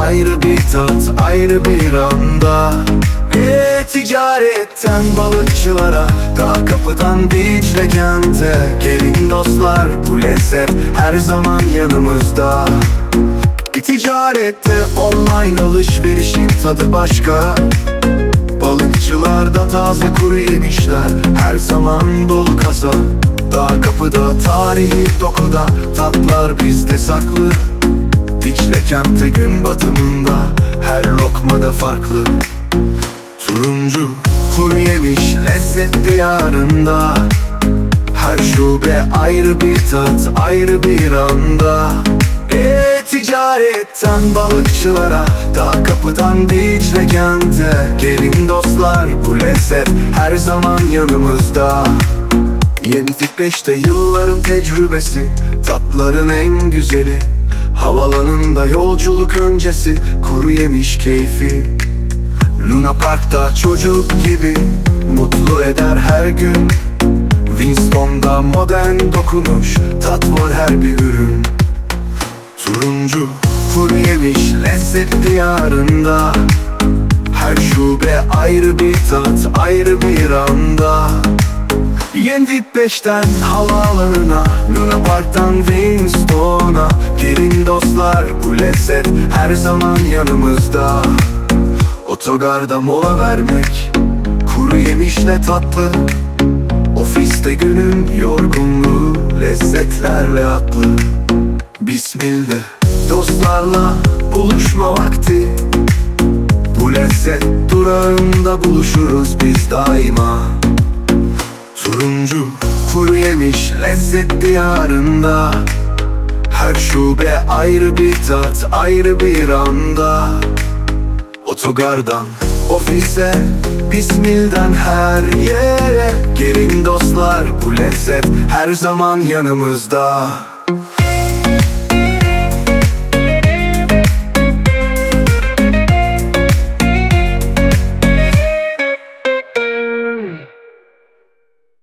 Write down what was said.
ayrı bir tat, ayrı bir anda. Ticaretten balıkçılara, dağ kapıdan Dicle kente. Gelin dostlar, bu lezzet her zaman yanımızda. Ticarette online alışverişin tadı başka. Balıkçılarda taze kuru yemişler, her zaman dolu kasa. Dağ kapıda, tarihi dokuda, tatlar bizde saklı. Dicle kente gün batımında, her lokmada farklı. Turuncu kuru yemiş lezzet diyarında. Her şube ayrı bir tat, ayrı bir anda. Ticaretten balıkçılara, dağ kapıdan Dicle kente. Gelin dostlar, bu lezzet her zaman yanımızda. Yendik 5'te yılların tecrübesi, tatların en güzeli. Havalanında yolculuk öncesi, kuru yemiş keyfi. Luna Park'ta çocuk gibi mutlu eder her gün. Winston'da modern dokunuş, tat var her bir ürün. Turuncu kuru yemiş lezzet diyarında. Her şube ayrı bir tat, ayrı bir anda. Yendik 5'ten havaalanına, Luna Park'tan Winston'a. Gelin dostlar, bu lezzet her zaman yanımızda. Otogarda mola vermek, kuru yemişle tatlı. Ofiste günün yorgunluğu, lezzetlerle atlı. Bismillah, dostlarla buluşma vakti. Bu lezzet durağında buluşuruz biz daima. Turuncu kuru yemiş lezzet diyarında. Her şube ayrı bir tat, ayrı bir anda. Otogardan ofise, Bismil'den her yere. Gelin dostlar, bu lezzet her zaman yanımızda.